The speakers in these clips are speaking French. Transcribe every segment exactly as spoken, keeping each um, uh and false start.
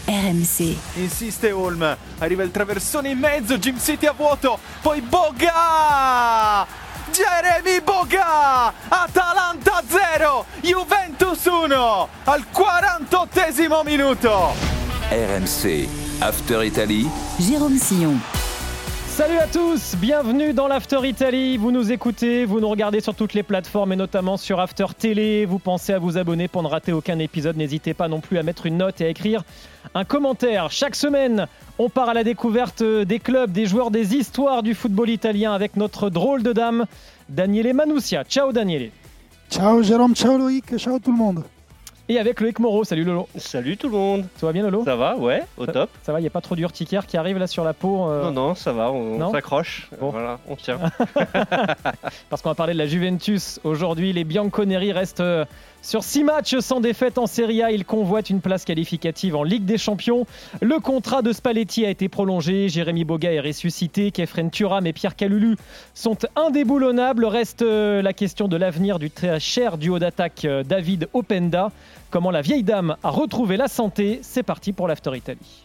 R M C. Insiste Holm, arriva il traversone in mezzo, Jim City a vuoto, poi Boga! Jeremy Boga! Atalanta zero, Juventus uno al quarantottesimo minuto. R M C, After Italy. Jérôme Sillon. Salut à tous, bienvenue dans l'After Italy. Vous nous écoutez, vous nous regardez sur toutes les plateformes et notamment sur After Télé. Vous pensez à vous abonner pour ne rater aucun épisode. N'hésitez pas non plus à mettre une note et à écrire un commentaire. Chaque semaine, on part à la découverte des clubs, des joueurs, des histoires du football italien avec notre drôle de dame, Daniele Manussia. Ciao Daniele. Ciao Jérôme, ciao Loïc, ciao tout le monde. Et avec Loïc Moreau. Salut Lolo. Salut tout le monde. Ça va bien Lolo ? Ça va, ouais, au ça, top. Ça va, il n'y a pas trop d'urticaire qui arrive là sur la peau euh... Non, non, ça va, on, non on s'accroche. Bon. Voilà, on tient. Parce qu'on va parler de la Juventus. Aujourd'hui, les Bianconeri restent sur six matchs sans défaite en Serie A. Ils convoitent une place qualificative en Ligue des Champions. Le contrat de Spalletti a été prolongé. Jérémy Boga est ressuscité. Khéphren Thuram et Pierre Kalulu sont indéboulonnables. Reste la question de l'avenir du très cher duo d'attaque David Openda. Comment la vieille dame a retrouvé la santé. C'est parti pour l'After Italy.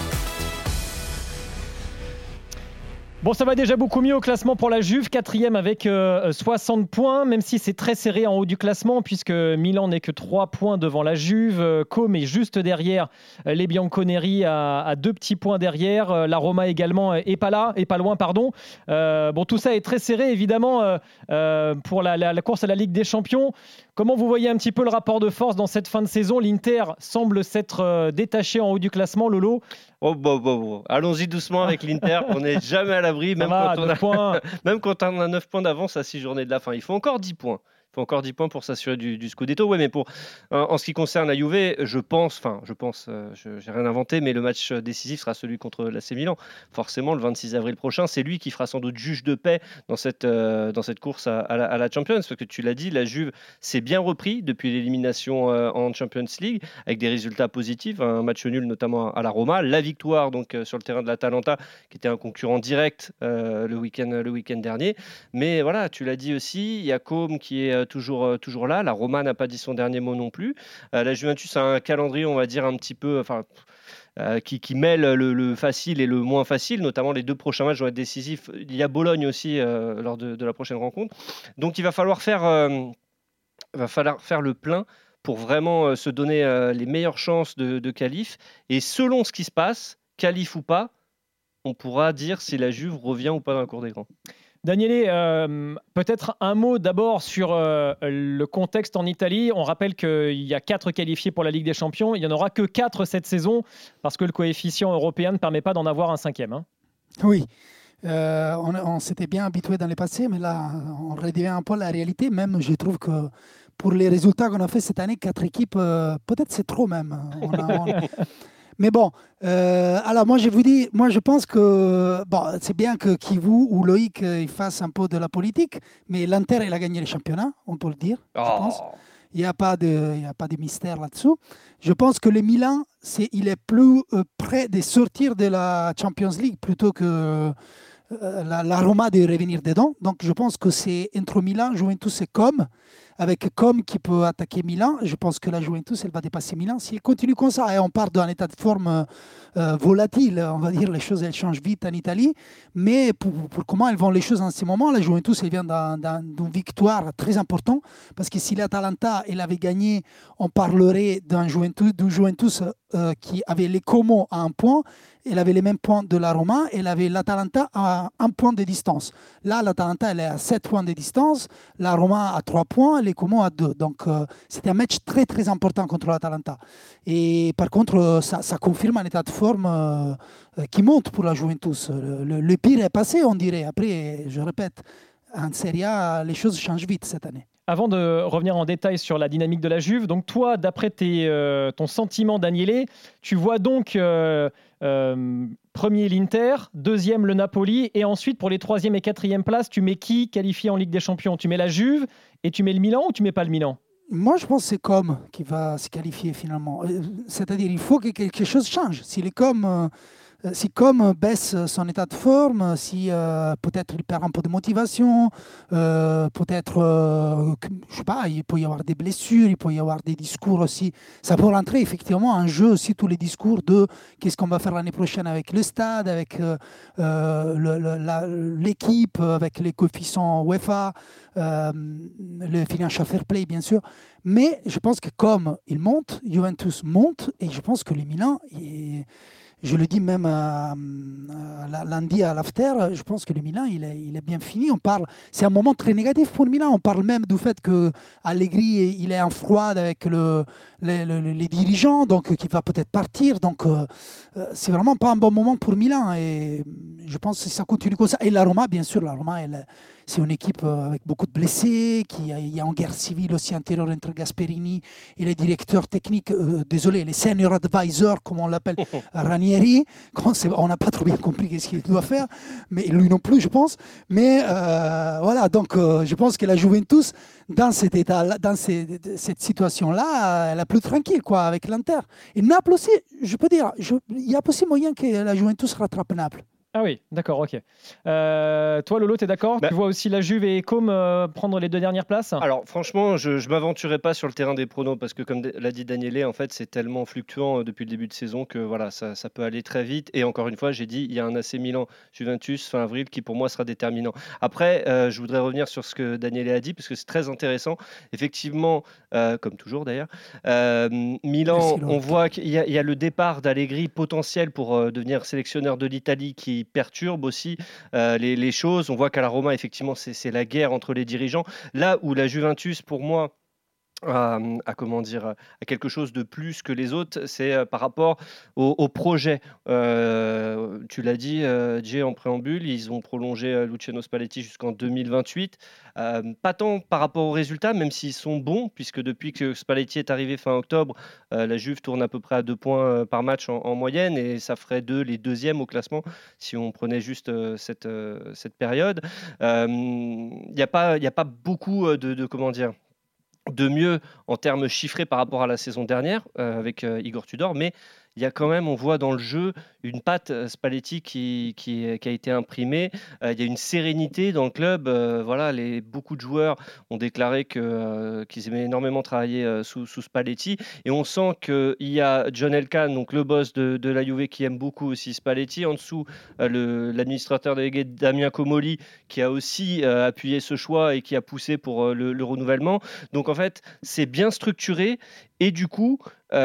Bon, ça va déjà beaucoup mieux au classement pour la Juve, quatrième avec euh, soixante points, même si c'est très serré en haut du classement, puisque Milan n'est que trois points devant la Juve. Comme est juste derrière, les Bianconeri à, à deux petits points derrière. La Roma également est pas là, est pas loin, pardon. Euh, bon, tout ça est très serré, évidemment, euh, euh, pour la, la, la course à la Ligue des Champions. Comment vous voyez un petit peu le rapport de force dans cette fin de saison ? L'Inter semble s'être euh, détaché en haut du classement, Lolo. Oh, bon, bon, bon. Allons-y doucement avec l'Inter. On n'est jamais à l'abri, même, va, quand on a... même quand on a neuf points d'avance à six journées de la fin. Il faut encore dix points. Il faut encore dix points pour s'assurer du, du Scudetto. Ouais, mais pour, en, en ce qui concerne la Juve, je pense, enfin, je pense, euh, je n'ai rien inventé, mais le match décisif sera celui contre l'A C Milan. Forcément, le vingt-six avril prochain, c'est lui qui fera sans doute juge de paix dans cette, euh, dans cette course à, à, la, à la Champions. Parce que tu l'as dit, la Juve s'est bien repris depuis l'élimination euh, en Champions League, avec des résultats positifs, un match nul notamment à la Roma, la victoire donc euh, sur le terrain de l'Atalanta, qui était un concurrent direct euh, le week-end, le week-end dernier. Mais voilà, tu l'as dit aussi, il y a Com qui est Toujours, euh, toujours là. La Roma n'a pas dit son dernier mot non plus. Euh, la Juventus a un calendrier, on va dire, un petit peu... Enfin, euh, qui, qui mêle le, le facile et le moins facile, notamment les deux prochains matchs vont être décisifs. Il y a Bologne aussi euh, lors de, de la prochaine rencontre. Donc il va falloir faire, euh, va falloir faire le plein pour vraiment euh, se donner euh, les meilleures chances de, de qualif. Et selon ce qui se passe, qualif ou pas, on pourra dire si la Juve revient ou pas dans la cour des grands. Daniele, euh, peut-être un mot d'abord sur euh, le contexte en Italie. On rappelle qu'il y a quatre qualifiés pour la Ligue des Champions. Il n'y en aura que quatre cette saison parce que le coefficient européen ne permet pas d'en avoir un cinquième. Hein. Oui, euh, on, on s'était bien habitué dans le passé, mais là, on redevient un peu la réalité. Même, je trouve que pour les résultats qu'on a fait cette année, quatre équipes, euh, peut-être c'est trop même. On a, on... Mais bon, euh, alors moi je vous dis, moi je pense que bon, c'est bien que Kivu ou Loïc euh, ils fassent un peu de la politique, mais l'Inter il a gagné le championnat, on peut le dire, oh. je pense. Il n'y a pas de, il y a pas de mystère là-dessous. Je pense que le Milan, c'est, il est plus euh, près de sortir de la Champions League plutôt que euh, la, la Roma de revenir dedans. Donc je pense que c'est entre Milan, Juventus et Com. Avec Com qui peut attaquer Milan, je pense que la Juventus elle va dépasser Milan. Si elle continue comme ça, et on part d'un état de forme euh, volatile, on va dire, les choses elles changent vite en Italie. Mais pour, pour comment elles vont les choses en ce moment, la Juventus elle vient d'un, d'un, d'une victoire très importante. Parce que si l'Atalanta elle avait gagné, on parlerait d'un Juventus, d'un Juventus euh, qui avait les Como à un point. Elle avait les mêmes points de la Roma, elle avait l'Atalanta à un point de distance. Là, l'Atalanta, elle est à sept points de distance, la Roma à trois points, les Como à deux. Donc, euh, c'était un match très, très important contre l'Atalanta. Et par contre, ça, ça confirme un état de forme euh, qui monte pour la Juventus. Le, le, le pire est passé, on dirait. Après, je répète, en Serie A, les choses changent vite cette année. Avant de revenir en détail sur la dynamique de la Juve, donc toi, d'après tes, euh, ton sentiment, Daniele, tu vois donc euh, euh, premier l'Inter, deuxième le Napoli, et ensuite pour les troisième et quatrième places, tu mets qui qualifié en Ligue des Champions ? Tu mets la Juve et tu mets le Milan ou tu mets pas le Milan ? Moi, je pense que c'est Com qui va se qualifier finalement. C'est-à-dire il faut que quelque chose change. Si les Com... Euh, euh, si comme baisse son état de forme, si euh, peut-être il perd un peu de motivation, euh, peut-être, euh, je sais pas, il peut y avoir des blessures, il peut y avoir des discours aussi. Ça peut rentrer effectivement en jeu aussi tous les discours de qu'est-ce qu'on va faire l'année prochaine avec le stade, avec euh, euh, le, le, la, l'équipe, avec les coefficients UEFA, euh, le financial fair play bien sûr. Mais je pense que comme il monte, Juventus monte, et je pense que le Milan, il, je le dis même à, à lundi à l'after, je pense que le Milan, il est, il est bien fini. On parle, c'est un moment très négatif pour le Milan. On parle même du fait que Allegri, il est en froid avec le, les, les, les dirigeants, donc qui va peut-être partir. Donc, euh, c'est vraiment pas un bon moment pour Milan. Et je pense que ça continue comme ça. Et la Roma, bien sûr, la Roma, elle, c'est une équipe avec beaucoup de blessés, qui il y a une guerre civile aussi intérieure entre Gasperini et les directeurs techniques, euh, désolé, les senior advisors, comme on l'appelle, Ranieri. On n'a pas trop bien compris ce qu'il doit faire, mais lui non plus, je pense. Mais euh, voilà, donc euh, je pense que la Juventus, dans cet état, dans ces, cette situation-là, elle est plus tranquille, quoi, avec l'Inter. Et Naples aussi, je peux dire, je, il y a possible moyen que la Juventus rattrape Naples. Ah oui, d'accord, ok. Euh, toi, Lolo, tu es d'accord bah, Tu vois aussi la Juve et Com euh, prendre les deux dernières places ? Alors, franchement, je ne m'aventurerai pas sur le terrain des pronos parce que, comme l'a dit Daniele, en fait, c'est tellement fluctuant depuis le début de saison que voilà, ça, ça peut aller très vite. Et encore une fois, j'ai dit, il y a un A C Milan-Juventus fin avril qui, pour moi, sera déterminant. Après, euh, je voudrais revenir sur ce que Daniele a dit parce que c'est très intéressant. Effectivement, euh, comme toujours d'ailleurs, euh, Milan, on voit qu'il y a, il y a le départ d'Allegri potentiel pour euh, devenir sélectionneur de l'Italie qui perturbe aussi euh, les, les choses. On voit qu'à la Roma, effectivement, c'est, c'est la guerre entre les dirigeants. Là où la Juventus, pour moi, À, à comment dire à quelque chose de plus que les autres, c'est euh, par rapport au, au projet. Euh, tu l'as dit, euh, Jay, en préambule, ils ont prolongé euh, Luciano Spalletti jusqu'en deux mille vingt-huit. Euh, pas tant par rapport aux résultats, même s'ils sont bons, puisque depuis que Spalletti est arrivé fin octobre, euh, la Juve tourne à peu près à deux points euh, par match en, en moyenne, et ça ferait d'eux les deuxièmes au classement si on prenait juste euh, cette, euh, cette période. Il euh, n'y a pas, y a pas beaucoup de, de comment dire de mieux en termes chiffrés par rapport à la saison dernière euh, avec euh, Igor Tudor, mais il y a quand même, on voit dans le jeu une patte Spalletti qui, qui, qui a été imprimée. Euh, il y a une sérénité dans le club. Euh, voilà, les, beaucoup de joueurs ont déclaré que, euh, qu'ils aimaient énormément travailler euh, sous, sous Spalletti. Et on sent qu'il y a John Elkann, donc le boss de, de la Juve, qui aime beaucoup aussi Spalletti. En dessous, euh, le, l'administrateur délégué Damien Comoli, qui a aussi euh, appuyé ce choix et qui a poussé pour euh, le, le renouvellement. Donc en fait, c'est bien structuré. Et du coup,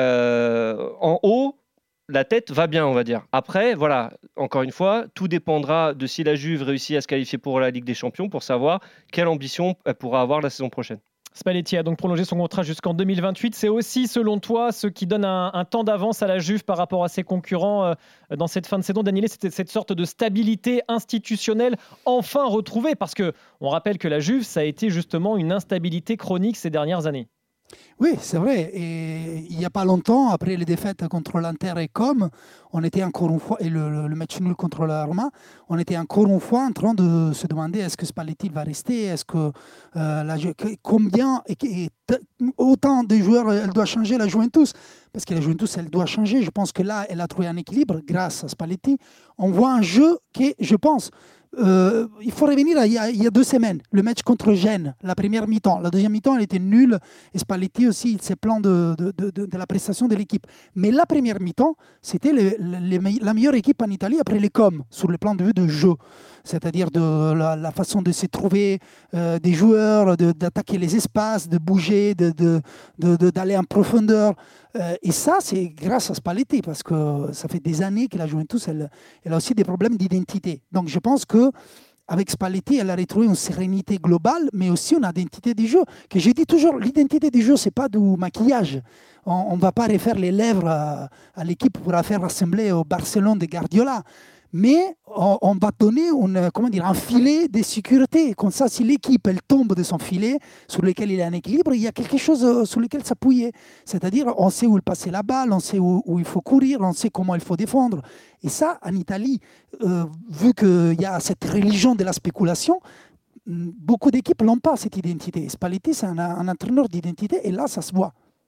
euh, en haut, la tête va bien, on va dire. Après, voilà, encore une fois, tout dépendra de si la Juve réussit à se qualifier pour la Ligue des Champions pour savoir quelle ambition elle pourra avoir la saison prochaine. Spalletti a donc prolongé son contrat jusqu'en deux mille vingt-huit. C'est aussi, selon toi, ce qui donne un, un temps d'avance à la Juve par rapport à ses concurrents euh, dans cette fin de saison. Daniele, c'était cette sorte de stabilité institutionnelle enfin retrouvée, parce qu'on rappelle que la Juve, ça a été justement une instabilité chronique ces dernières années. Oui, c'est vrai. Et il n'y a pas longtemps, après les défaites contre l'Inter et Com, on était encore une fois, et le, le, le match nul contre la Roma, on était encore une fois en train de se demander est-ce que Spalletti va rester, est-ce que euh, la, combien et, et autant de joueurs elle doit changer la Juventus, parce que la Juventus elle doit changer. Je pense que là elle a trouvé un équilibre grâce à Spalletti. On voit un jeu qui, je pense. Euh, il faut revenir à il y, a, il y a deux semaines, le match contre Gênes, la première mi-temps. La deuxième mi-temps, elle était nulle. Et Spalletti aussi, il s'est plaint de, de, de, de, de la prestation de l'équipe. Mais la première mi-temps, c'était le, le, la meilleure équipe en Italie après les Com, sur le plan de vue de jeu. C'est-à-dire de la, la façon de se trouver euh, des joueurs, de, d'attaquer les espaces, de bouger, de, de, de, de, d'aller en profondeur. Euh, et ça, c'est grâce à Spalletti, parce que ça fait des années que la Juventus, elle, elle a aussi des problèmes d'identité. Donc je pense que avec Spalletti, elle a retrouvé une sérénité globale, mais aussi une identité du jeu. Que je dis toujours, l'identité du jeu, c'est pas du maquillage. On ne va pas refaire les lèvres à, à l'équipe pour la faire rassembler au Barcelone de Guardiola. Mais on, on va donner une, comment dire, un filet de sécurité. Comme ça, si l'équipe elle tombe de son filet, sur lequel il y a un équilibre, il y a quelque chose sur lequel s'appuyer. C'est-à-dire, on sait où il passer la balle, on sait où, où il faut courir, on sait comment il faut défendre. Et ça, en Italie, euh, vu qu'il y a cette religion de la spéculation, beaucoup d'équipes n'ont pas cette identité. Spalletti, c'est un, un entraîneur d'identité, et là, ça se voit.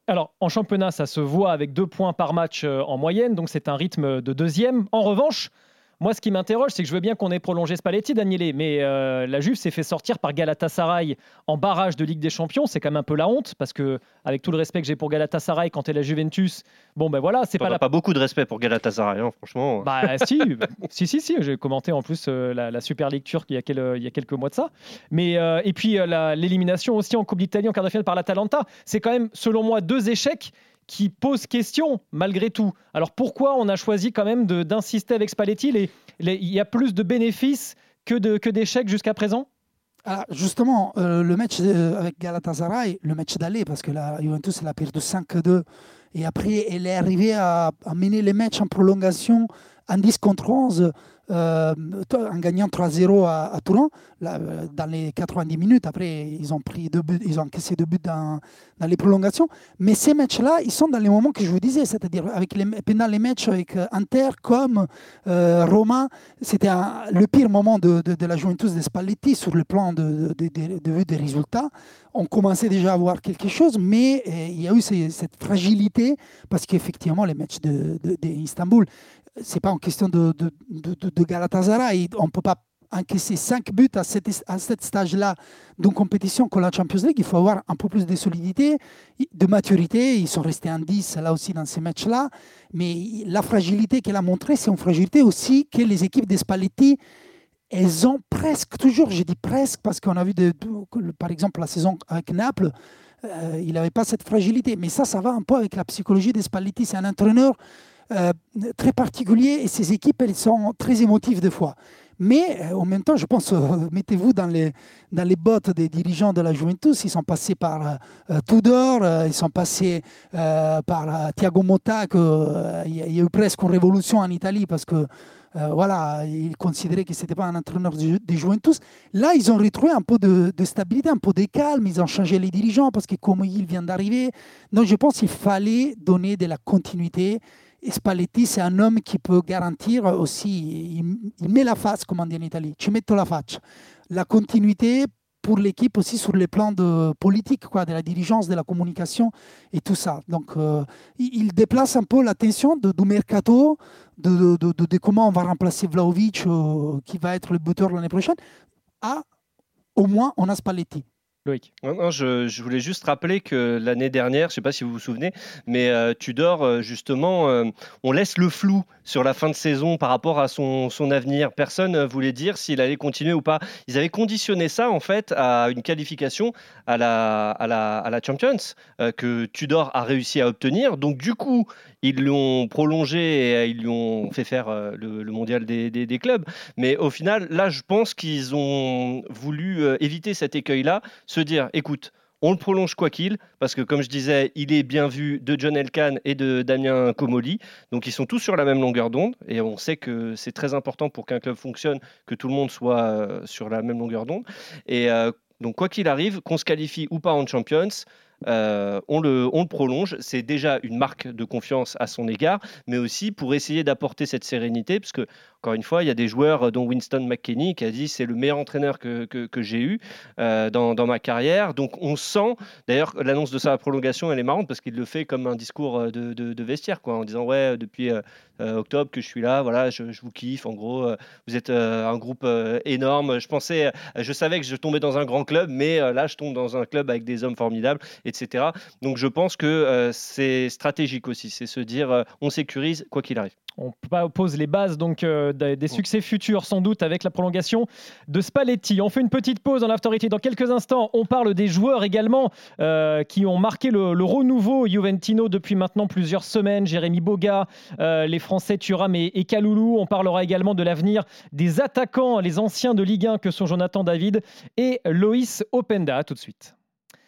Alors, en championnat, ça se voit avec deux points par match euh, en moyenne, donc c'est un rythme de deuxième. En revanche, moi, ce qui m'interroge, c'est que je veux bien qu'on ait prolongé Spalletti, Daniele, mais euh, la Juve s'est fait sortir par Galatasaray en barrage de Ligue des Champions. C'est quand même un peu la honte, parce que, avec tout le respect que j'ai pour Galatasaray, quand t'es la Juventus, bon ben voilà, c'est Enfin, pas la... pas beaucoup de respect pour Galatasaray, hein, franchement. Bah si, si, si, si, j'ai commenté en plus euh, la, la Super League turque il y a, quel, il y a quelques mois de ça. Mais, euh, et puis euh, la, l'élimination aussi en Coupe d'Italie en quart de finale par l'Atalanta, c'est quand même, selon moi, deux échecs qui posent question malgré tout. Alors pourquoi on a choisi quand même de, d'insister avec Spalletti? les, les, Il y a plus de bénéfices que, de, que d'échecs jusqu'à présent? Alors justement, euh, le match euh, avec Galatasaray, le match d'aller, parce que la Juventus elle a perdu cinq deux, et après elle est arrivée à, à mener les matchs en prolongation en dix contre onze, euh, en gagnant trois zéro à, à Turin, là, dans les quatre-vingt-dix minutes. Après, ils ont pris deux buts, ils ont encaissé deux buts dans, dans les prolongations. Mais ces matchs-là, ils sont dans les moments que je vous disais, c'est-à-dire avec les, pendant les matchs avec Inter, comme euh, Roma, c'était un, le pire moment de, de, de la Juventus de Spalletti sur le plan de, de, de, de vue des résultats. On commençait déjà à voir quelque chose, mais euh, il y a eu ces, cette fragilité, parce qu'effectivement, les matchs de, de, de Istanbul, c'est pas en question de, de, de, de Galatasaray. On ne peut pas encaisser cinq buts à, cette, à cet stage-là d'une compétition comme la Champions League. Il faut avoir un peu plus de solidité, de maturité. Ils sont restés en dix là aussi dans ces matchs-là. Mais la fragilité qu'elle a montrée, c'est une fragilité aussi que les équipes de Spalletti, elles ont presque toujours, je dis presque, parce qu'on a vu de, de, par exemple la saison avec Naples, euh, il n'avait pas cette fragilité. Mais ça, ça va un peu avec la psychologie de Spalletti. C'est un entraîneur Euh, très particulier, et ces équipes elles sont très émotives des fois, mais euh, en même temps je pense, euh, mettez-vous dans les, dans les bottes des dirigeants de la Juventus. Ils sont passés par euh, Tudor, euh, ils sont passés euh, par euh, Thiago Motta, qu'il euh, y, y a eu presque une révolution en Italie parce que euh, voilà, ils considéraient que ce n'était pas un entraîneur de, de Juventus. Là ils ont retrouvé un peu de, de stabilité, un peu de calme. Ils ont changé les dirigeants parce que comme il vient d'arriver, donc je pense qu'il fallait donner de la continuité. Et Spalletti, c'est un homme qui peut garantir aussi, il, il met la face, comme on dit en Italie, ci metto la faccia. La continuité pour l'équipe aussi sur le plan de politique, quoi, de la dirigeance, de la communication et tout ça. Donc, euh, il déplace un peu l'attention de, du mercato, de, de, de, de, de comment on va remplacer Vlahovic, euh, qui va être le buteur l'année prochaine, à au moins on a Spalletti. Loïc. Non, non, je, je voulais juste rappeler que l'année dernière, je ne sais pas si vous vous souvenez, mais euh, Tudor, euh, justement, euh, on laisse le flou sur la fin de saison par rapport à son, son avenir. Personne ne voulait dire s'il allait continuer ou pas. Ils avaient conditionné ça, en fait, à une qualification à la, à la, à la Champions euh, que Tudor a réussi à obtenir. Donc, du coup, ils l'ont prolongé et ils lui ont fait faire euh, le, le mondial des, des, des clubs. Mais au final, là, je pense qu'ils ont voulu euh, éviter cet écueil-là, se dire, écoute, on le prolonge quoi qu'il, parce que comme je disais, il est bien vu de John Elkann et de Damien Comolli, donc ils sont tous sur la même longueur d'onde, et on sait que c'est très important pour qu'un club fonctionne, que tout le monde soit euh, sur la même longueur d'onde, et euh, donc quoi qu'il arrive, qu'on se qualifie ou pas en Champions, Euh, on, le, on le prolonge. C'est déjà une marque de confiance à son égard, mais aussi pour essayer d'apporter cette sérénité, parce que, encore une fois, il y a des joueurs, dont Winston McKennie, qui a dit c'est le meilleur entraîneur que, que, que j'ai eu euh, dans, dans ma carrière. Donc on sent, d'ailleurs, l'annonce de sa prolongation, elle est marrante, parce qu'il le fait comme un discours de, de, de vestiaire, quoi, en disant ouais, depuis euh, euh, octobre que je suis là, voilà, je, je vous kiffe, en gros, euh, vous êtes euh, un groupe euh, énorme. Je pensais, je savais que je tombais dans un grand club, mais euh, là, je tombe dans un club avec des hommes formidables, et cetera. Donc je pense que euh, c'est stratégique aussi, c'est se dire euh, on sécurise quoi qu'il arrive. On pose les bases donc euh, des, des succès futurs sans doute avec la prolongation de Spalletti. On fait une petite pause dans l'Afterité. Dans quelques instants, on parle des joueurs également euh, qui ont marqué le, le renouveau Juventino depuis maintenant plusieurs semaines. Jérémy Boga, euh, les Français Thuram et, et Kaloulou. On parlera également de l'avenir des attaquants, les anciens de Ligue un que sont Jonathan David et Loïs Openda. À tout de suite.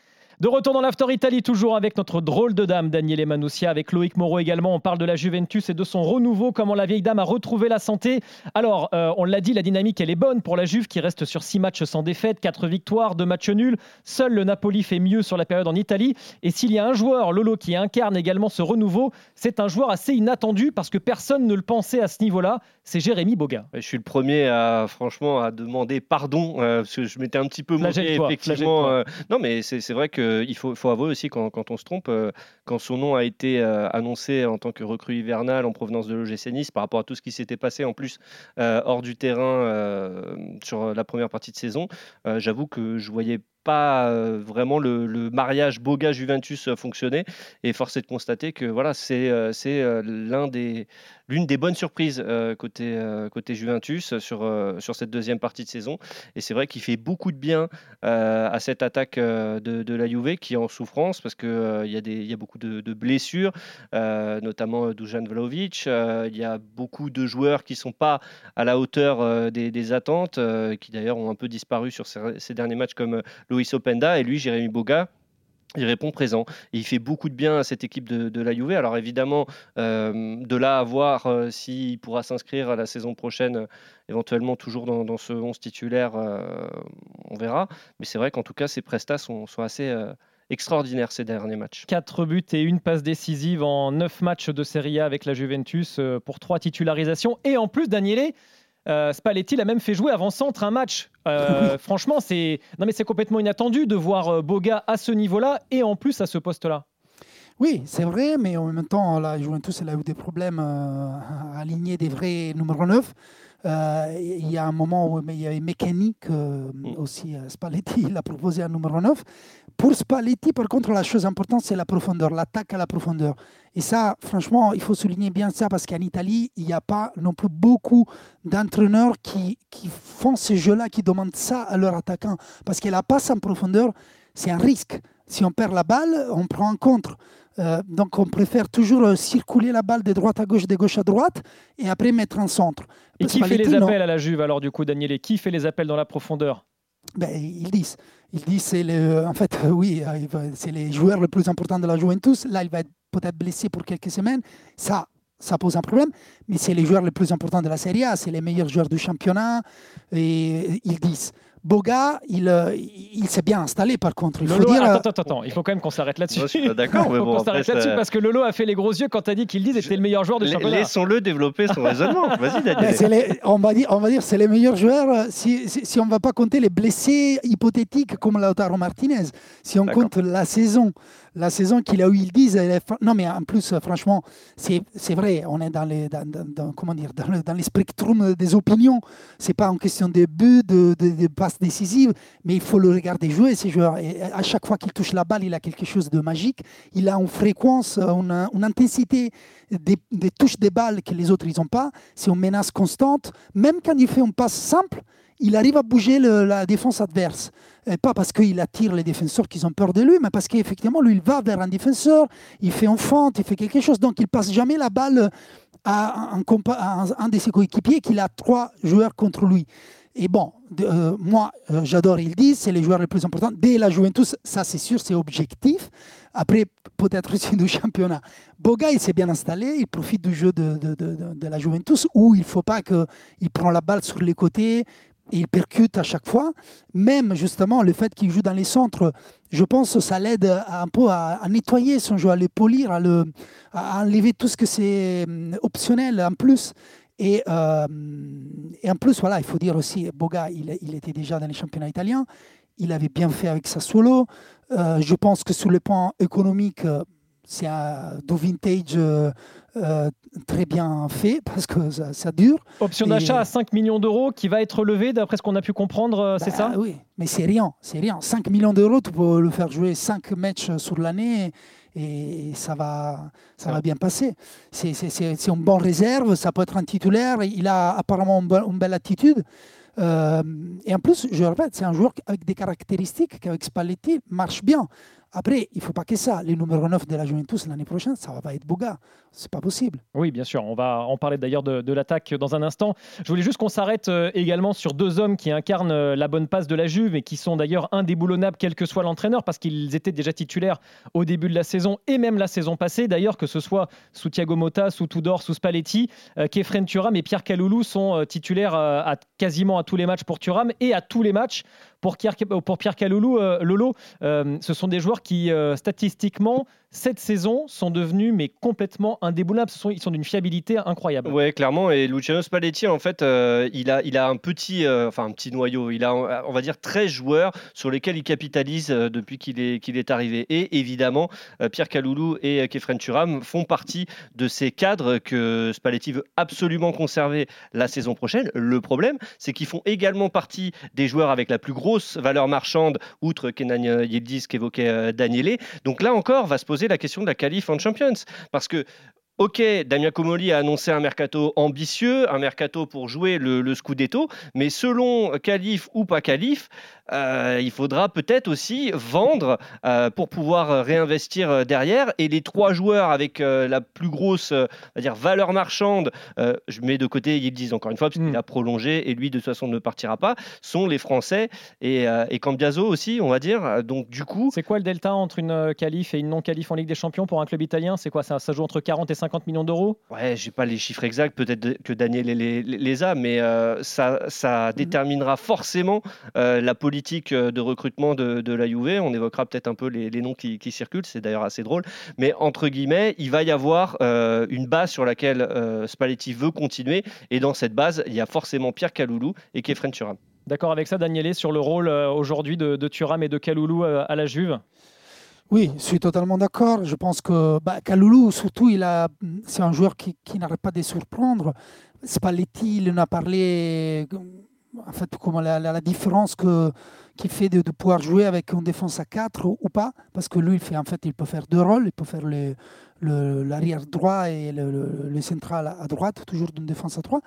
De retour dans l'After Italie, toujours avec notre drôle de dame, Daniele Manussia, avec Loïc Moreau également. On parle de la Juventus et de son renouveau, comment la vieille dame a retrouvé la santé. Alors, euh, on l'a dit, la dynamique, elle est bonne pour la Juve qui reste sur six matchs sans défaite, quatre victoires, deux matchs nuls. Seul le Napoli fait mieux sur la période en Italie. Et s'il y a un joueur, Lolo, qui incarne également ce renouveau, c'est un joueur assez inattendu parce que personne ne le pensait à ce niveau-là. C'est Jérémy Boga. Je suis le premier à, franchement, à demander pardon euh, parce que je m'étais un petit peu moqué, effectivement. Euh, non, mais c'est, c'est vrai que qu'il faut, faut avouer aussi quand, quand on se trompe, euh, quand son nom a été euh, annoncé en tant que recrue hivernale en provenance de l'O G C Nice, par rapport à tout ce qui s'était passé en plus euh, hors du terrain euh, sur la première partie de saison, euh, j'avoue que je voyais pas euh, vraiment le, le mariage Boga-Juventus euh, fonctionner, et force est de constater que voilà, c'est, euh, c'est euh, l'un des, l'une des bonnes surprises euh, côté, euh, côté Juventus sur, euh, sur cette deuxième partie de saison, et c'est vrai qu'il fait beaucoup de bien euh, à cette attaque euh, de, de la Juve qui est en souffrance parce qu'il euh, y, y a beaucoup de, de blessures, euh, notamment Dusan Vlahovic, euh, il y a beaucoup de joueurs qui ne sont pas à la hauteur euh, des, des attentes, euh, qui d'ailleurs ont un peu disparu sur ces, ces derniers matchs comme Luis Openda, et lui, Jérémy Boga, il répond présent. Et il fait beaucoup de bien à cette équipe de, de la Juve. Alors évidemment, euh, de là à voir euh, s'il pourra s'inscrire à la saison prochaine, euh, éventuellement toujours dans, dans ce onze titulaire, euh, on verra. Mais c'est vrai qu'en tout cas, ses prestats sont, sont assez euh, extraordinaires ces derniers matchs. quatre buts et une passe décisive en neuf matchs de Serie A avec la Juventus euh, pour trois titularisations. Et en plus, Daniele, Euh, Spalletti l'a même fait jouer avant-centre un match. Euh, franchement, c'est... Non, mais c'est complètement inattendu de voir Boga à ce niveau-là et en plus à ce poste-là. Oui, c'est vrai, mais en même temps, la Juventus elle a eu des problèmes euh, à aligner des vrais numéro neuf. Euh, il y a un moment où il y avait mécanique euh, aussi. Spalletti il a proposé un numéro neuf. Pour Spalletti, par contre, la chose importante, c'est la profondeur, l'attaque à la profondeur. Et ça, franchement, il faut souligner bien ça parce qu'en Italie, il n'y a pas non plus beaucoup d'entraîneurs qui, qui font ce jeu-là, qui demandent ça à leurs attaquants. Parce que la passe en profondeur, c'est un risque. Si on perd la balle, on prend un contre. Euh, donc, on préfère toujours euh, circuler la balle de droite à gauche, de gauche à droite, et après mettre un centre. Et qui fait les appels à la Juve, alors, du coup, Daniele? Qui fait les appels dans la profondeur? Ben, ils disent. Ils disent c'est le, en fait, euh, oui, euh, c'est les joueurs les plus importants de la Juventus. Là, il va être peut-être blessé pour quelques semaines. Ça, ça pose un problème. Mais c'est les joueurs les plus importants de la Serie A. C'est les meilleurs joueurs du championnat. Et ils disent. Boga, il, il s'est bien installé par contre. Il faut Lolo, dire... Attends, attends, attends, il faut quand même qu'on s'arrête là-dessus. Moi, je suis pas d'accord, mais bon, bon, qu'on s'arrête après, là-dessus ça... parce que Lolo a fait les gros yeux quand tu as dit qu'il disait que c'était le meilleur joueur du championnat. Laissons-le développer son raisonnement. Vas-y, Daniel. Les, on va dire, on va dire, c'est les meilleurs joueurs si, si, si on ne va pas compter les blessés hypothétiques comme Lautaro Martinez. Si on d'accord. compte la saison, la saison qu'il a eu, ils disent. Non, mais en plus, franchement, c'est, c'est vrai, on est dans les, dans, dans, dans, comment dire, dans, le, dans les spectrums des opinions. C'est pas en question de but, de, de, de passes décisives, mais il faut le regarder jouer, ces joueurs. Et à chaque fois qu'il touche la balle, il a quelque chose de magique. Il a une fréquence, une, une intensité des, des touches des balles que les autres ils n'ont pas. C'est une menace constante. Même quand il fait une passe simple, il arrive à bouger le, la défense adverse. Et pas parce qu'il attire les défenseurs qui ont peur de lui, mais parce qu'effectivement, lui, il va vers un défenseur, il fait une fente, il fait quelque chose. Donc, il ne passe jamais la balle à un, à un de ses coéquipiers qu'il a trois joueurs contre lui. Et bon, euh, moi, euh, j'adore Ildiz, c'est les joueurs les plus importants. Dès la Juventus, ça c'est sûr, c'est objectif. Après, peut-être aussi du championnat. Boga, il s'est bien installé, il profite du jeu de, de, de, de la Juventus où il ne faut pas qu'il prenne la balle sur les côtés et il percute à chaque fois. Même justement, le fait qu'il joue dans les centres, je pense que ça l'aide à, un peu à, à nettoyer son jeu, à le polir, à, le, à enlever tout ce que c'est optionnel en plus. Et, euh, et en plus, voilà, il faut dire aussi, Boga, il, il était déjà dans les championnats italiens, il avait bien fait avec Sassuolo. Euh, je pense que sur le plan économique, c'est un, du vintage euh, euh, très bien fait parce que ça, ça dure. Option d'achat à cinq millions d'euros qui va être levée d'après ce qu'on a pu comprendre, c'est bah, ça? Oui, mais c'est rien, c'est rien. cinq millions d'euros, tu peux le faire jouer cinq matchs sur l'année. Et ça va, ça va bien passer. C'est, c'est, c'est, c'est une bonne réserve, ça peut être un titulaire. Il a apparemment une, bonne, une belle attitude. Euh, et en plus, je répète, c'est un joueur avec des caractéristiques qui, avec Spalletti, marche bien. Après, il ne faut pas que ça. Le numéro neuf de la Juventus l'année prochaine, ça va pas être Boga. C'est pas possible. Oui, bien sûr. On va en parler d'ailleurs de, de l'attaque dans un instant. Je voulais juste qu'on s'arrête euh, également sur deux hommes qui incarnent euh, la bonne passe de la Juve et qui sont d'ailleurs indéboulonnables quel que soit l'entraîneur parce qu'ils étaient déjà titulaires au début de la saison et même la saison passée. D'ailleurs, que ce soit sous Thiago Motta, sous Tudor, sous Spalletti, euh, Khéphren Thuram et Pierre Kaloulou sont euh, titulaires euh, à quasiment à tous les matchs pour Thuram et à tous les matchs Pour Pierre, pour Pierre Kaloulou, euh, Lolo, euh, ce sont des joueurs qui, euh, statistiquement, cette saison, sont devenus mais complètement indéboulables. Ce sont, ils sont d'une fiabilité incroyable. Ouais, clairement. Et Luciano Spalletti, en fait, euh, il a, il a un petit, euh, enfin un petit noyau. Il a, on va dire, treize joueurs sur lesquels il capitalise euh, depuis qu'il est, qu'il est arrivé. Et évidemment, euh, Pierre Kaloulou et euh, Khéphren Thuram font partie de ces cadres que Spalletti veut absolument conserver la saison prochaine. Le problème, c'est qu'ils font également partie des joueurs avec la plus grosse valeur marchande, outre Kenan Yildiz qu'évoquait euh, Daniele. Donc là encore, va se poser la question de la qualif en Champions. Parce que Ok, Damien Comolli a annoncé un mercato ambitieux, un mercato pour jouer le, le Scudetto, mais selon qualif ou pas qualif, euh, il faudra peut-être aussi vendre euh, pour pouvoir réinvestir derrière. Et les trois joueurs avec euh, la plus grosse euh, on va dire, valeur marchande, euh, je mets de côté Yildiz encore une fois, parce qu'il Mm. a prolongé et lui de toute façon ne partira pas, sont les Français et, euh, et Cambiaso aussi, on va dire. Donc du coup, C'est quoi le delta entre une euh, qualif et une non-qualif en Ligue des Champions pour un club italien? C'est quoi ça? Ça joue entre quarante et cinquante millions d'euros? ouais, j'ai pas les chiffres exacts, peut-être que Daniel les, les, les a, mais euh, ça, ça déterminera forcément euh, la politique de recrutement de, de la Juve. On évoquera peut-être un peu les, les noms qui, qui circulent, c'est d'ailleurs assez drôle. Mais entre guillemets, il va y avoir euh, une base sur laquelle euh, Spalletti veut continuer. Et dans cette base, il y a forcément Pierre Kaloulou et Khéphren Thuram. D'accord avec ça, Daniele, sur le rôle euh, aujourd'hui de, de Thuram et de Kaloulou euh, à la Juve? Oui, je suis totalement d'accord. Je pense que bah, Kaloulou, surtout, il a, c'est un joueur qui, qui n'arrête pas de surprendre. Spalletti, il en a parlé, en fait, comme la, la, la différence que, qu'il fait de, de pouvoir jouer avec une défense à quatre ou, ou pas, parce que lui, il, fait, en fait, il peut faire deux rôles. Il peut faire le, le, l'arrière droit et le, le, le central à droite, toujours d'une défense à trois.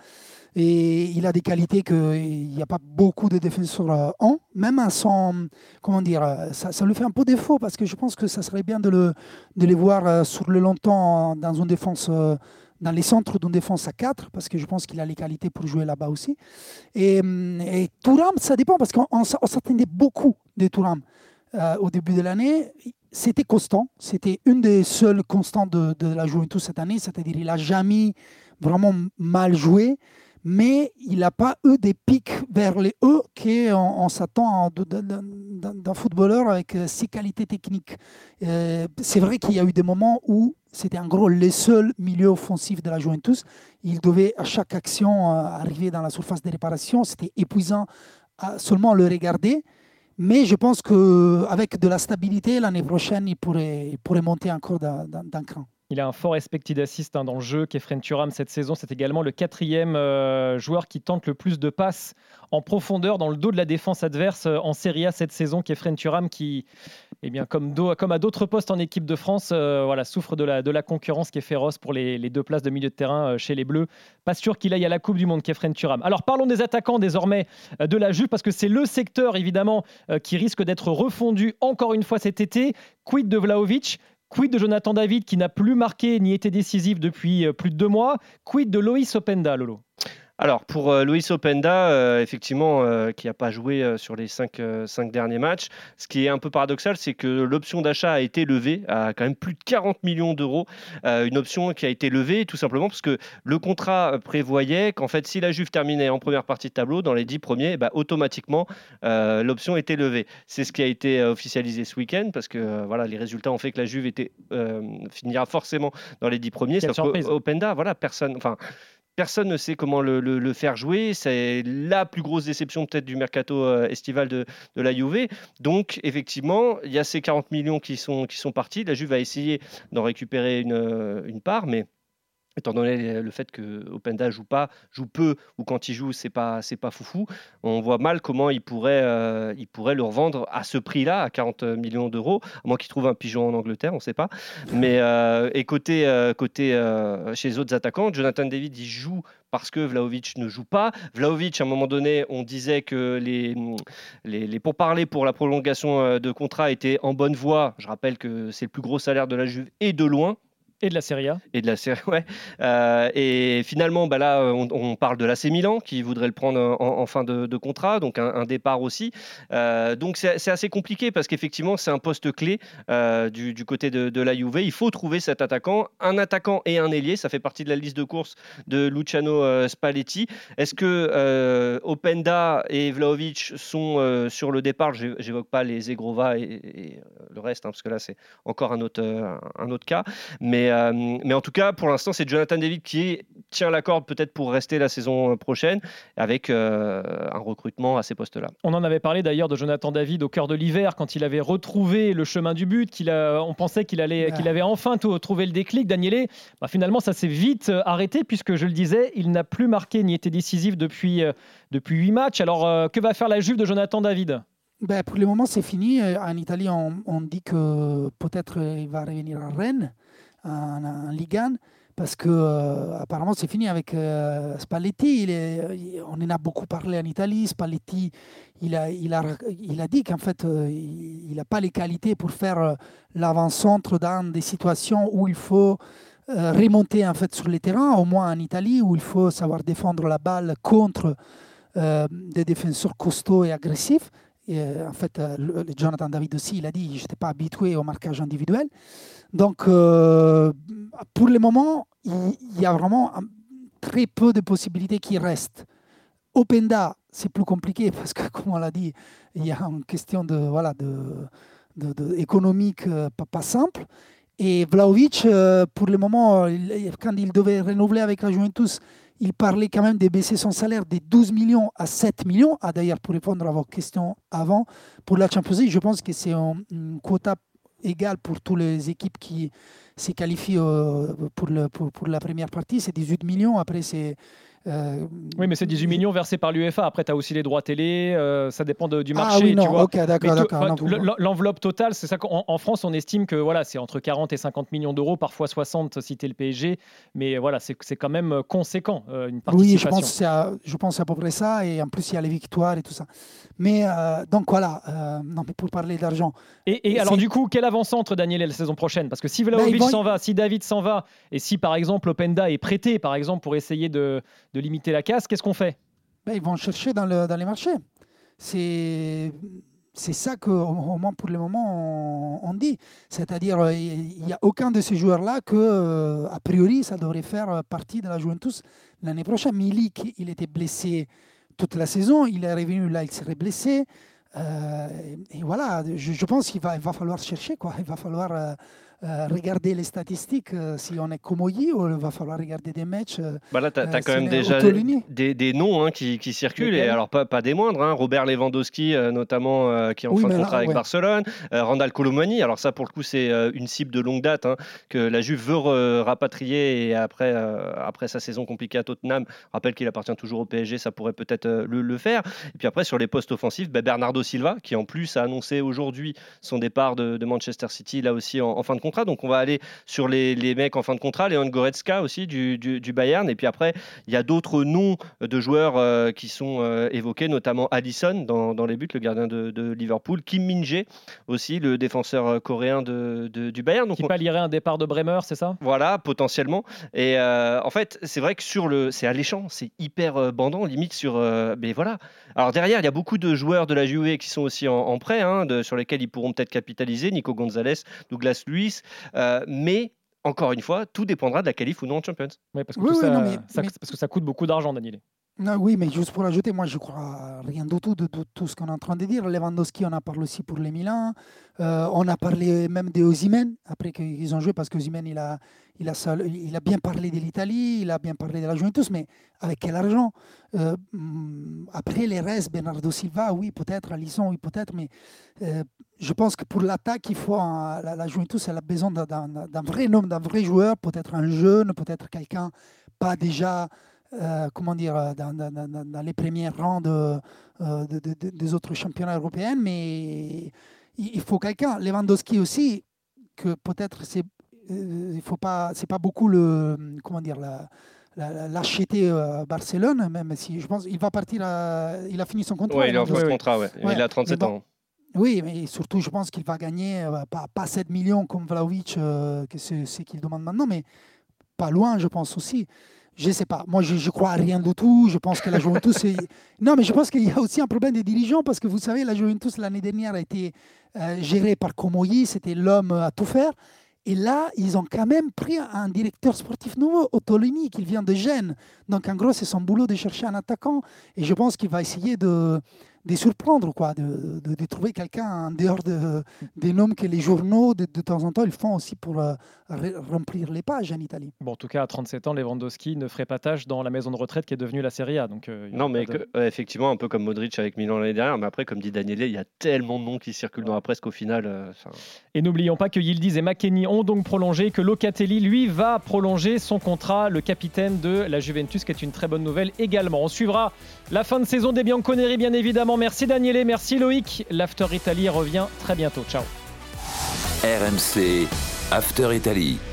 Et il a des qualités qu'il n'y a pas beaucoup de défenseurs en, même à son, comment dire, ça, ça lui fait un peu défaut parce que je pense que ça serait bien de, le, de les voir sur le long temps dans une défense, dans les centres d'une défense à quatre parce que je pense qu'il a les qualités pour jouer là-bas aussi. Et, et Thuram, ça dépend parce qu'on on s'attendait beaucoup de Thuram euh, au début de l'année. C'était constant, c'était une des seules constantes de, de la Juventus cette année, c'est-à-dire il n'a jamais vraiment mal joué. Mais il n'a pas eu des pics vers les hauts qu'on on s'attend d'un footballeur avec ses qualités techniques. Euh, c'est vrai qu'il y a eu des moments où c'était en gros le seul milieu offensif de la Juventus. Il devait à chaque action euh, arriver dans la surface de réparation. C'était épuisant à seulement le regarder. Mais je pense qu'avec de la stabilité, l'année prochaine, il pourrait, il pourrait monter encore d'un, d'un, d'un cran. Il a un fort expected assist hein, dans le jeu. Khéphren Thuram, cette saison, c'est également le quatrième euh, joueur qui tente le plus de passes en profondeur dans le dos de la défense adverse euh, en Serie A cette saison. Khéphren Thuram qui, eh bien, comme, do, comme à d'autres postes en équipe de France, euh, voilà, souffre de la, de la concurrence qui est féroce pour les, les deux places de milieu de terrain euh, chez les Bleus. Pas sûr qu'il aille à la Coupe du Monde, Khéphren Thuram. Alors parlons des attaquants désormais euh, de la Juve, parce que c'est le secteur évidemment euh, qui risque d'être refondu encore une fois cet été. Quid de Vlahovic? Quid de Jonathan David qui n'a plus marqué ni été décisif depuis plus de deux mois? Quid de Loïs Openda, Lolo? Alors, pour euh, Loïs Openda, euh, effectivement, euh, qui n'a pas joué euh, sur les cinq, euh, cinq derniers matchs, ce qui est un peu paradoxal, c'est que l'option d'achat a été levée à quand même plus de quarante millions d'euros. Euh, une option qui a été levée tout simplement parce que le contrat prévoyait qu'en fait, si la Juve terminait en première partie de tableau, dans les dix premiers, bah, automatiquement, euh, l'option était levée. C'est ce qui a été officialisé ce week-end parce que euh, voilà, les résultats ont fait que la Juve était, euh, finira forcément dans les dix premiers. Quelle surprise. Openda, voilà, personne... Enfin, Personne ne sait comment le, le, le faire jouer. C'est la plus grosse déception peut-être du mercato euh, estival de, de la Juve. Donc, effectivement, il y a ces quarante millions qui sont, qui sont partis. La Juve va essayer d'en récupérer une, une part, mais étant donné le fait que Openda joue pas, joue peu, ou quand il joue, c'est pas, c'est pas foufou, on voit mal comment il pourrait, euh, il pourrait le revendre à ce prix-là, à quarante millions d'euros, à moins qu'il trouve un pigeon en Angleterre, on ne sait pas. Mais euh, et côté, euh, côté euh, chez les autres attaquants, Jonathan David, il joue parce que Vlahovic ne joue pas. Vlahovic, à un moment donné, on disait que les, les, les pourparlers pour la prolongation de contrat étaient en bonne voie. Je rappelle que c'est le plus gros salaire de la Juve et de loin. Et de la Serie A. Et de la série, ouais. Euh, et finalement, bah là, on, on parle de l'A C Milan qui voudrait le prendre en, en fin de, de contrat, donc un, un départ aussi. Euh, donc c'est, c'est assez compliqué parce qu'effectivement, c'est un poste clé euh, du, du côté de, de la Juve. Il faut trouver cet attaquant, un attaquant et un ailier. Ça fait partie de la liste de course de Luciano euh, Spalletti. Est-ce que euh, Openda et Vlahovic sont euh, sur le départ? Je n'évoque pas les Zegrova et, et le reste, hein, parce que là, c'est encore un autre, euh, un autre cas. Mais Euh, mais en tout cas, pour l'instant, c'est Jonathan David qui tient la corde peut-être pour rester la saison prochaine avec euh, un recrutement à ces postes-là. On en avait parlé d'ailleurs de Jonathan David au cœur de l'hiver quand il avait retrouvé le chemin du but, qu'il a, on pensait qu'il, allait, ouais. qu'il avait enfin tout, trouvé le déclic. Daniele, bah finalement, ça s'est vite arrêté puisque, je le disais, il n'a plus marqué ni été décisif depuis, euh, depuis huit matchs. Alors, euh, que va faire la Juve de Jonathan David ? Ben, pour le moment, c'est fini. En Italie, on, on dit que peut-être il va revenir à Rennes. En, en Ligue un, parce que euh, apparemment c'est fini avec euh, Spalletti. Il est, il, on en a beaucoup parlé en Italie. Spalletti, il a, il a, il a dit qu'en fait, euh, il n'a pas les qualités pour faire euh, l'avant-centre dans des situations où il faut euh, remonter en fait sur le terrain, au moins en Italie, où il faut savoir défendre la balle contre euh, des défenseurs costauds et agressifs. Et, euh, en fait, euh, le, Jonathan David aussi, il a dit, je n'étais pas habitué au marquage individuel. Donc, euh, pour le moment, il, il y a vraiment un, très peu de possibilités qui restent. Openda, c'est plus compliqué parce que, comme on l'a dit, il y a une question de, voilà, de, de, de économique euh, pas, pas simple. Et Vlahovic, euh, pour le moment, il, quand il devait renouveler avec la Juventus, il parlait quand même de baisser son salaire de douze millions à sept millions. Ah, d'ailleurs, pour répondre à vos questions avant, pour la Champions League, je pense que c'est un, un quota égal pour toutes les équipes qui se qualifient euh, pour, le, pour, pour la première partie. C'est dix-huit millions. Après, c'est... Euh, oui, mais c'est dix-huit millions versés par l'UEFA. Après, tu as aussi les droits télé. Euh, ça dépend de, du marché. Ah oui, non, tu vois. ok, d'accord, tout, d'accord. Non, l'enveloppe totale, c'est ça qu'en en France, on estime que voilà, c'est entre quarante et cinquante millions d'euros, parfois soixante si tu es le P S G. Mais voilà, c'est, c'est quand même conséquent, euh, une participation. Oui, je pense, c'est à, je pense c'est à peu près ça. Et en plus, il y a les victoires et tout ça. Mais euh, donc voilà, euh, non, mais pour parler d'argent. Et, et alors, du coup, quel avant-centre, Daniel, la saison prochaine? Parce que si Vlahovic ben, vont... s'en va, si David s'en va, et si par exemple Openda est prêté, par exemple, pour essayer de, de limiter la casse, qu'est-ce qu'on fait? Ben, ils vont chercher dans, le, dans les marchés. C'est, c'est ça qu'au au moins pour le moment on, on dit. C'est-à-dire il n'y a aucun de ces joueurs-là que, euh, a priori, ça devrait faire partie de la Juventus l'année prochaine. Milik, il était blessé toute la saison. Il est revenu là, il serait blessé. Euh, et, et voilà, je, je pense qu'il va, il va falloir chercher, quoi. Il va falloir euh, euh, regarder les statistiques euh, si on est Komoyi, ou il va falloir regarder des matchs. Euh, bah là, tu as euh, quand même déjà des, des noms hein, qui, qui circulent, et alors pas, pas des moindres. Hein. Robert Lewandowski, euh, notamment, euh, qui est en oui, fin de contrat là, avec ouais. Barcelone. Euh, Randal Colomani, alors ça, pour le coup, c'est euh, une cible de longue date hein, que la Juve veut re- rapatrier et après, euh, après sa saison compliquée à Tottenham. Je rappelle qu'il appartient toujours au P S G, ça pourrait peut-être euh, le, le faire. Et puis après, sur les postes offensifs, bah, Bernardo Silva, qui en plus a annoncé aujourd'hui son départ de, de Manchester City, là aussi en, en fin de contrat. Donc on va aller sur les, les mecs en fin de contrat. Leon Goretzka aussi du, du, du Bayern. Et puis après, il y a d'autres noms de joueurs euh, qui sont euh, évoqués, notamment Alisson dans, dans les buts, le gardien de, de Liverpool. Kim Min-jae aussi, le défenseur coréen de, de, du Bayern. Donc qui pallierait un départ de Bremer, c'est ça? Voilà, potentiellement. Et euh, en fait, c'est vrai que sur le, c'est alléchant, c'est hyper euh, bandant, limite sur... Euh, mais voilà. Alors derrière, il y a beaucoup de joueurs de la Juve qui sont aussi en, en prêt, hein, de, sur lesquels ils pourront peut-être capitaliser. Nico Gonzalez, Douglas Luiz. Euh, mais encore une fois, tout dépendra de la qualif ou non en Champions. Oui, parce que, oui, tout oui, ça, non, mais, ça, mais... parce que ça coûte beaucoup d'argent, Daniel. Non, oui, mais juste pour ajouter, moi je crois rien du tout de, de, de tout ce qu'on est en train de dire. Lewandowski, on a parlé aussi pour les Milan. Euh, on a parlé même de Osimhen, après qu'ils ont joué, parce que Osimhen, il a, il, a, il a bien parlé de l'Italie, il a bien parlé de la Juventus, mais avec quel argent? euh, Après, les restes, Bernardo Silva, oui, peut-être, Alisson, oui, peut-être, mais euh, je pense que pour l'attaque, il faut un, la, la Juventus, elle a besoin d'un, d'un, d'un vrai nom, d'un vrai joueur, peut-être un jeune, peut-être quelqu'un pas déjà... Euh, comment dire, dans, dans, dans, dans les premiers rangs de, de, de, de, des autres championnats européens, mais il, il faut quelqu'un. Lewandowski aussi, que peut-être c'est, euh, il faut pas, c'est pas beaucoup le, comment dire, la, la, l'acheter à Barcelone, même si je pense il va partir, à, il a fini son contrat. Ouais, il est en fin de contrat, ouais. Ouais, il a trente-sept bon, ans. Oui, mais surtout, je pense qu'il va gagner euh, pas, pas sept millions comme Vlahovic, euh, que c'est ce qu'il demande maintenant, mais pas loin, je pense aussi. Je ne sais pas. Moi, je ne crois à rien du tout. Je pense que la Juventus... est... Non, mais je pense qu'il y a aussi un problème des dirigeants parce que vous savez, la Juventus, l'année dernière, a été euh, gérée par Comolli. C'était l'homme à tout faire. Et là, ils ont quand même pris un directeur sportif nouveau, Ottolini, qui vient de Gênes. Donc, en gros, c'est son boulot de chercher un attaquant. Et je pense qu'il va essayer de, de surprendre, quoi, de, de, de trouver quelqu'un en dehors de, des noms que les journaux, de, de temps en temps, ils font aussi pour euh, remplir les pages en Italie. Bon, en tout cas, à trente-sept ans, Lewandowski ne ferait pas tâche dans la maison de retraite qui est devenue la Serie A. Donc, euh, non, mais de... que, euh, effectivement, un peu comme Modric avec Milan l'année dernière. Mais après, comme dit Daniele, il y a tellement de noms qui circulent dans la presse qu'au final... Euh, et n'oublions pas que Yildiz et McKennie ont donc prolongé, que Locatelli, lui, va prolonger son contrat, le capitaine de la Juventus, qui est une très bonne nouvelle également. On suivra la fin de saison des Bianconeri, bien évidemment. Merci Daniele, merci Loïc. L'After Italie revient très bientôt. Ciao. R M C After Italie.